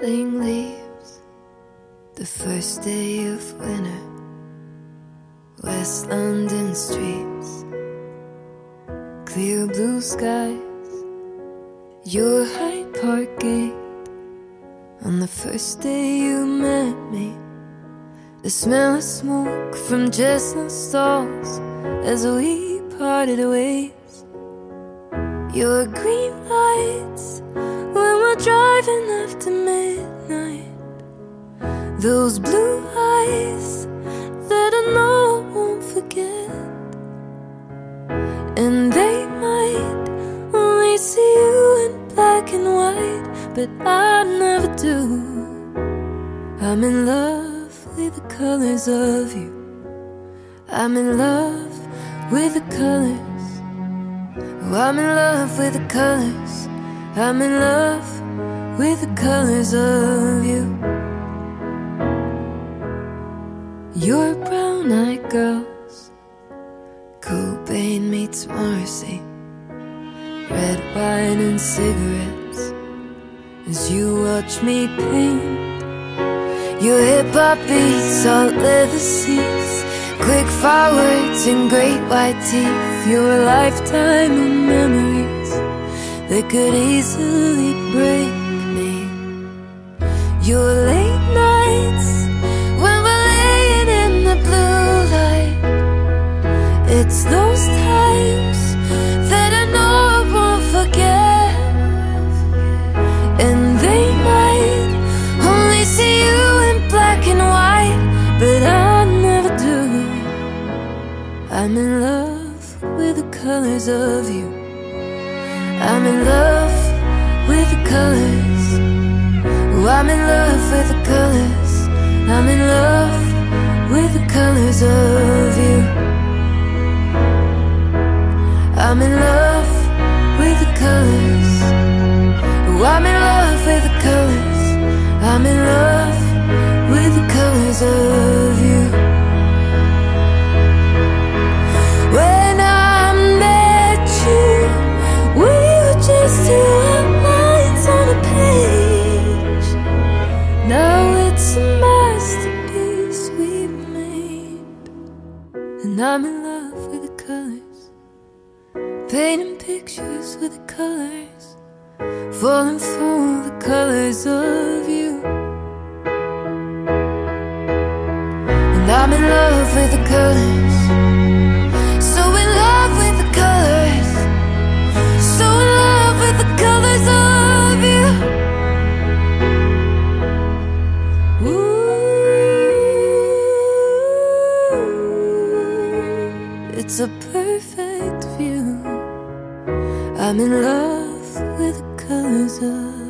falling leaves, the first day of winter, West London streets, clear blue skies, your Hyde Park gate. On the first day you met me, the smell of smoke from chestnut stalls as we parted ways. Your green lights when we're driving after midnight, those blue eyes that I know I won't forget. And they might only see you in black and white, but I never do. I'm in love with the colors of you. I'm in love with the colors. Oh, I'm in love with the colors. I'm in love with the colors of you. You're brown-eyed girls, Cobain meets Morrissey, red wine and cigarettes as you watch me paint. Your hip-hop beats, salt leather seats, quick fireworks and great white teeth. You're a lifetime of memories that could easily break me. Your late nights when we're laying in the blue light, it's those times that I know I won't forget. And they might only see you in black and white, but I never do. I'm in love with the colors of you. I'm in love with the colors. Oh, I'm in love with the colors. I'm in love with the colors of you. I'm in love with the colors. Oh, I'm in love with the colors. I'm in love with the colors of you. When I met you, we were just two outlines on a page. Now it's a masterpiece we made. And I'm in love with the colors, painting pictures with the colors, falling for the colors of you. And I'm in love with the colors, so in love with the colors, so in love with the colors of you. Ooh, it's a perfect view. I'm in love with the colors of